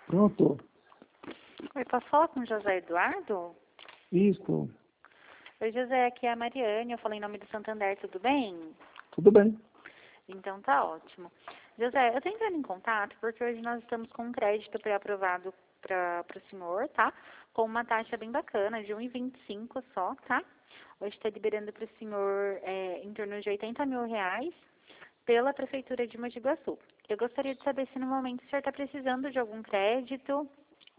Pronto. Oi, posso falar com o José Eduardo? Isso. Oi, José, aqui é a Mariane, eu falei em nome do Santander, tudo bem? Tudo bem. Então tá ótimo. José, eu tô entrando em contato porque hoje nós estamos com um crédito pré-aprovado para o senhor, tá? Com uma taxa bem bacana, de 1,25 só, tá? Hoje está liberando para o senhor em torno de R$ 80.000 pela Prefeitura de Mogi Guaçu. Eu gostaria de saber se no momento o senhor está precisando de algum crédito.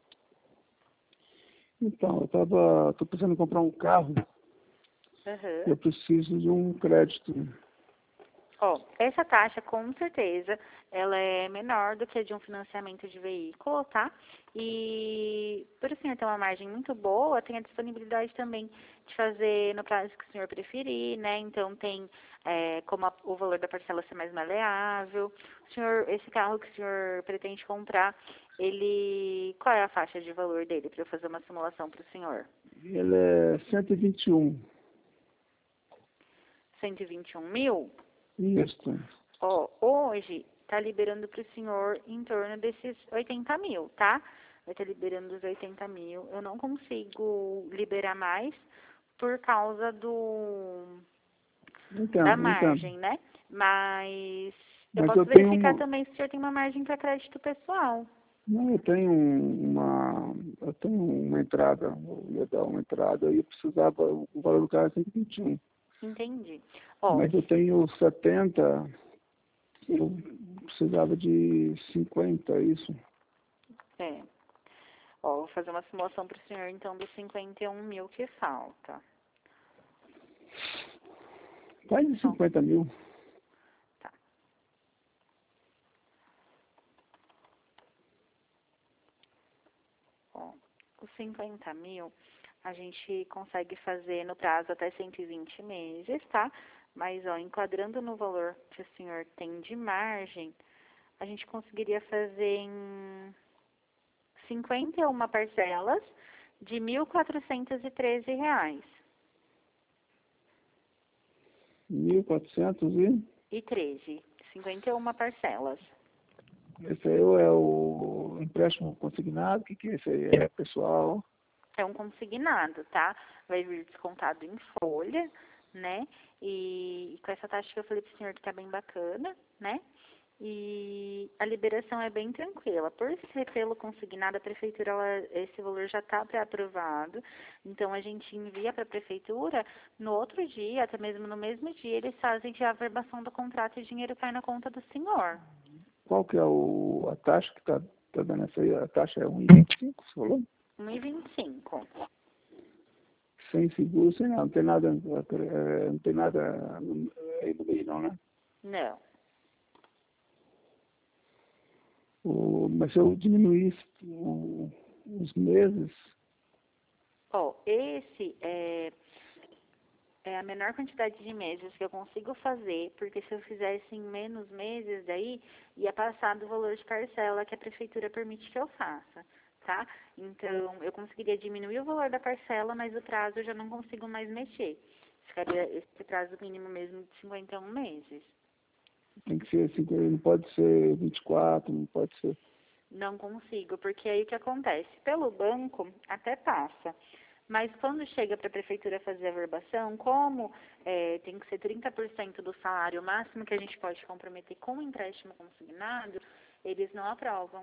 Então, tô precisando comprar um carro. Aham. Eu preciso de um crédito. Ó, essa taxa, com certeza, ela é menor do que a de um financiamento de veículo, tá? E por o senhor ter uma margem muito boa, tem a disponibilidade também de fazer no prazo que o senhor preferir, né? Então, tem como o valor da parcela ser mais maleável. O senhor, esse carro que o senhor pretende comprar, qual é a faixa de valor dele, para eu fazer uma simulação para o senhor? Ele é 121. 121.000? Isso. Ó, hoje tá liberando para o senhor em torno desses 80.000, tá? Vai estar liberando os 80.000. Eu não consigo liberar mais por causa da Entendo. margem, né? Mas eu Mas posso verificar também se o senhor tem uma margem para crédito pessoal. não, eu tenho uma entrada, eu ia dar uma entrada e eu precisava, o valor do carro é 121. Entendi. Ó, Mas eu tenho 70, eu precisava de 50, isso. é. Ó, vou fazer uma simulação para o senhor, então, dos 51.000 que falta. Mais de 50 mil. Tá. Ó, os 50.000 a gente consegue fazer no prazo até 120 meses, tá? Mas, ó, enquadrando no valor que o senhor tem de margem, a gente conseguiria fazer em 51 parcelas de R$ 1.413. 1.400 e... E 13. 51 parcelas. Esse aí é o empréstimo consignado? O que é esse aí? É pessoal? É um consignado, tá? Vai vir descontado em folha, né? E com essa taxa que eu falei pro senhor que tá bem bacana, né? E a liberação é bem tranquila. Por ser pelo consignado, a prefeitura, esse valor já está pré-aprovado. Então, a gente envia para a prefeitura, no outro dia, até mesmo no mesmo dia, eles fazem já a averbação do contrato e o dinheiro cai na conta do senhor. Qual que é a taxa que tá dando essa aí? A taxa é 1,25, você falou? 1,25. Sem seguro, sem nada. Não tem nada aí no meio não, né? Não. Mas se eu diminuísse os meses, Ó, esse é a menor quantidade de meses que eu consigo fazer, porque se eu fizesse em menos meses, daí ia passar do valor de parcela que a prefeitura permite que eu faça, tá? Então, eu conseguiria diminuir o valor da parcela, mas o prazo eu já não consigo mais mexer. Ficaria esse prazo mínimo mesmo de 51 meses. tem que ser assim, não pode ser 24, não pode ser... Não consigo, porque aí o que acontece? Pelo banco, até passa. Mas quando chega para a prefeitura fazer a verbação, como tem que ser 30% do salário máximo que a gente pode comprometer com o empréstimo consignado, eles não aprovam,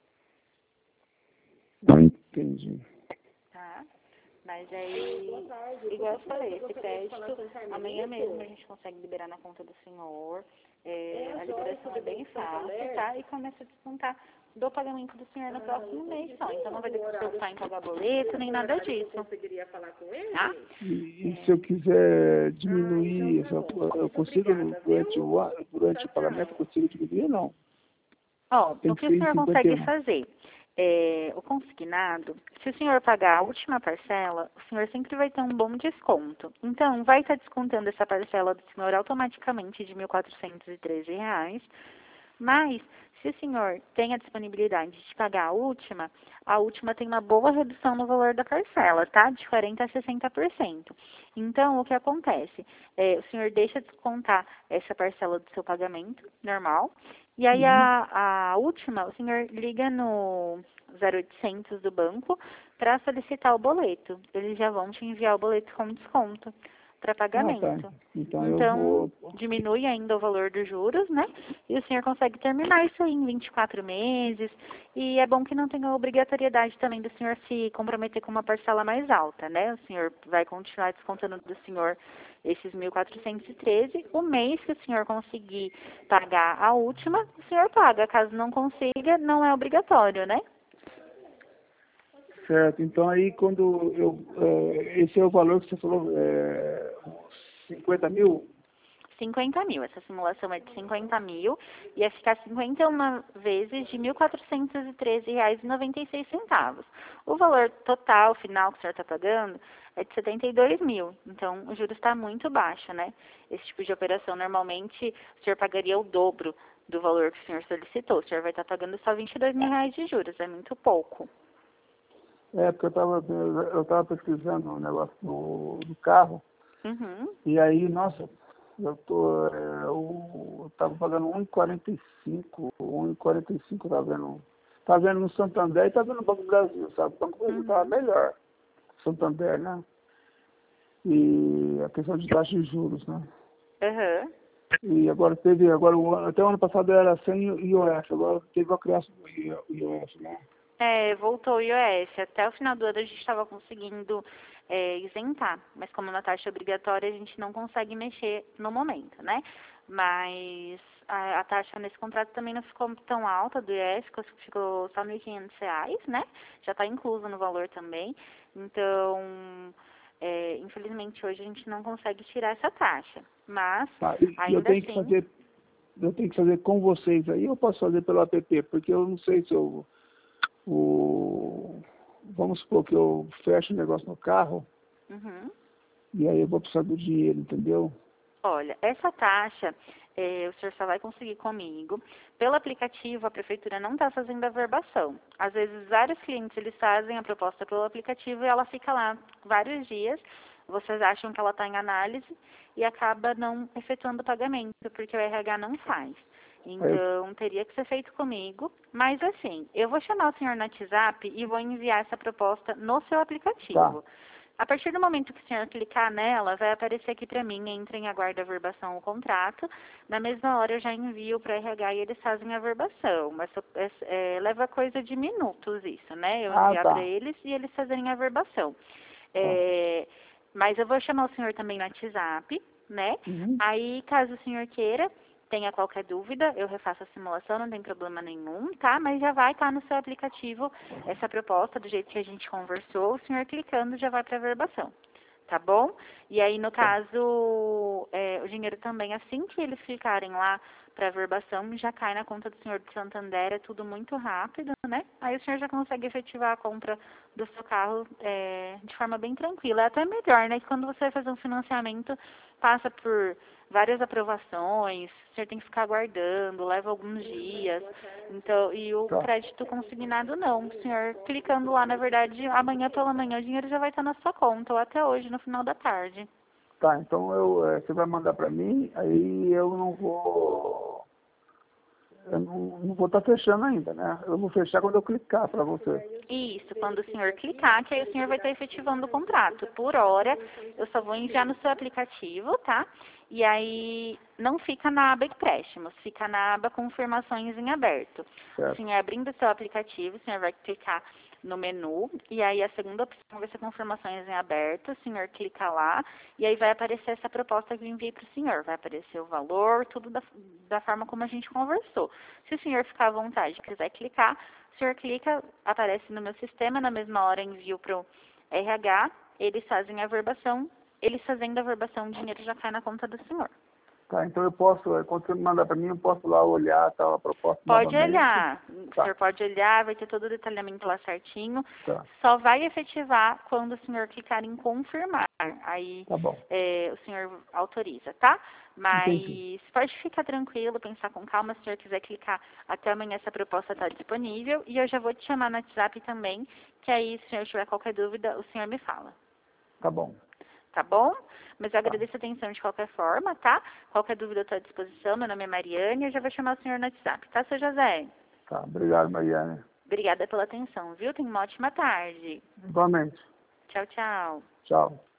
Não entendi. tá? Mas aí, igual eu falei, esse crédito, amanhã mesmo a gente consegue liberar na conta do senhor. A liberação é bem fácil, tá? E começa a descontar do pagamento do senhor no próximo mês só. Então não vai ter que se preocupar em pagar boleto, nem nada disso. Tá? E se eu quiser diminuir, eu consigo durante o pagamento, eu consigo diminuir ou não? Ó, Tem o que que o ser em senhor consegue 51. fazer? O consignado, se o senhor pagar a última parcela, o senhor sempre vai ter um bom desconto. Então, vai estar descontando essa parcela do senhor automaticamente de R$ 1.413. Mas, se o senhor tem a disponibilidade de pagar a última tem uma boa redução no valor da parcela, tá? De 40% a 60%. Então, o que acontece? O senhor deixa descontar essa parcela do seu pagamento normal, e aí a última, o senhor liga no 0800 do banco para solicitar o boleto. Eles já vão te enviar o boleto com desconto para pagamento. Tá. Então eu Então, vou... diminui ainda o valor dos juros, né? E o senhor consegue terminar isso aí em 24 meses. E é bom que não tenha obrigatoriedade também do senhor se comprometer com uma parcela mais alta, né? O senhor vai continuar descontando do senhor esses 1.413. O mês que o senhor conseguir pagar a última, o senhor paga. Caso não consiga, não é obrigatório, né? Certo. Então aí quando esse é o valor que você falou, 50 mil? 50 mil. Essa simulação é de 50 mil. Ia ficar 51 vezes de R$ 1.413,96. O valor total, final, que o senhor está pagando, é de 72 mil. Então, o juros está muito baixo, né? Esse tipo de operação, normalmente, o senhor pagaria o dobro do valor que o senhor solicitou. O senhor vai estar pagando só R$ 22 mil de juros. É muito pouco. Porque eu tava pesquisando o negócio do carro, e aí, nossa, eu tava pagando 1,45, 1,45 tá vendo no Santander e tá vendo no Banco do Brasil, sabe? O Banco do Brasil tava melhor, Santander, né? E a questão de taxa de juros, né? E agora até o ano passado era sem IOF, agora teve a criação do IOF, né? Voltou o IOF. Até o final do ano a gente estava conseguindo isentar, mas como na taxa obrigatória a gente não consegue mexer no momento, né? Mas a taxa nesse contrato também não ficou tão alta do IOF, ficou só R$ 1.500, né? Já está incluso no valor também. Então, infelizmente hoje a gente não consegue tirar essa taxa, mas ainda assim... Eu tenho que fazer com vocês aí, ou eu posso fazer pelo app? Porque eu não sei se vamos supor que eu fecho o negócio no carro, e aí eu vou precisar do dinheiro, entendeu? Olha, essa taxa, o senhor só vai conseguir comigo. Pelo aplicativo, a prefeitura não está fazendo a verbação. Às vezes, vários clientes, eles fazem a proposta pelo aplicativo e ela fica lá vários dias. Vocês acham que ela está em análise e acaba não efetuando o pagamento, porque o RH não faz. Então, teria que ser feito comigo. Mas, assim, eu vou chamar o senhor no WhatsApp e vou enviar essa proposta no seu aplicativo. A partir do momento que o senhor clicar nela, vai aparecer aqui para mim, entre em aguardo a verbação o contrato. Na mesma hora eu já envio para o RH e eles fazem a verbação. Mas leva coisa de minutos isso, né? Eu enviar para eles e eles fazerem a verbação. Mas eu vou chamar o senhor também no WhatsApp, né? Aí, caso o senhor queira, tenha qualquer dúvida, eu refaço a simulação, não tem problema nenhum, tá? Mas já vai estar no seu aplicativo essa proposta, do jeito que a gente conversou, o senhor clicando já vai para a verbação, tá bom? E aí, no caso, o dinheiro também, assim que eles clicarem lá para a verbação, já cai na conta do senhor do Santander, é tudo muito rápido, né? Aí o senhor já consegue efetivar a compra do seu carro de forma bem tranquila. É até melhor, né? Que quando você vai fazer um financiamento, passa por várias aprovações, o senhor tem que ficar aguardando, leva alguns dias. Então, e o crédito consignado não. O senhor clicando lá, na verdade, amanhã pela manhã o dinheiro já vai estar na sua conta, ou até hoje, no final da tarde. Tá, então você vai mandar para mim, aí eu não vou estar fechando ainda, né? Eu vou fechar quando eu clicar para você. Isso, quando o senhor clicar, que aí o senhor vai estar efetivando o contrato. Por hora, eu só vou enviar no seu aplicativo, tá? E aí não fica na aba empréstimos, fica na aba confirmações em aberto. O senhor abrindo o seu aplicativo, o senhor vai clicar no menu, e aí a segunda opção vai ser confirmações em aberto, o senhor clica lá, e aí vai aparecer essa proposta que eu enviei para o senhor, vai aparecer o valor, tudo da forma como a gente conversou. Se o senhor ficar à vontade e quiser clicar, o senhor clica, aparece no meu sistema, na mesma hora envio para o RH, eles fazem a verbação, eles fazendo a verbação, o dinheiro já cai na conta do senhor. Tá, então eu posso, quando você mandar para mim, eu posso lá olhar a proposta Pode novamente. olhar. O Tá. senhor pode olhar, vai ter todo o detalhamento lá certinho. Tá. Só vai efetivar quando o senhor clicar em confirmar. Aí Tá bom. o senhor autoriza, tá? Mas Entendi. pode ficar tranquilo, pensar com calma. Se o senhor quiser clicar até amanhã, essa proposta está disponível. E eu já vou te chamar no WhatsApp também, que aí, se o senhor tiver qualquer dúvida, o senhor me fala. Tá bom. Tá bom? Mas eu agradeço a atenção de qualquer forma, tá? Qualquer dúvida eu estou à disposição. Meu nome é Mariane e eu já vou chamar o senhor no WhatsApp, tá, seu José? Tá. Obrigado, Mariane. Obrigada pela atenção, viu? Tenha uma ótima tarde. Igualmente. Tchau, tchau. Tchau.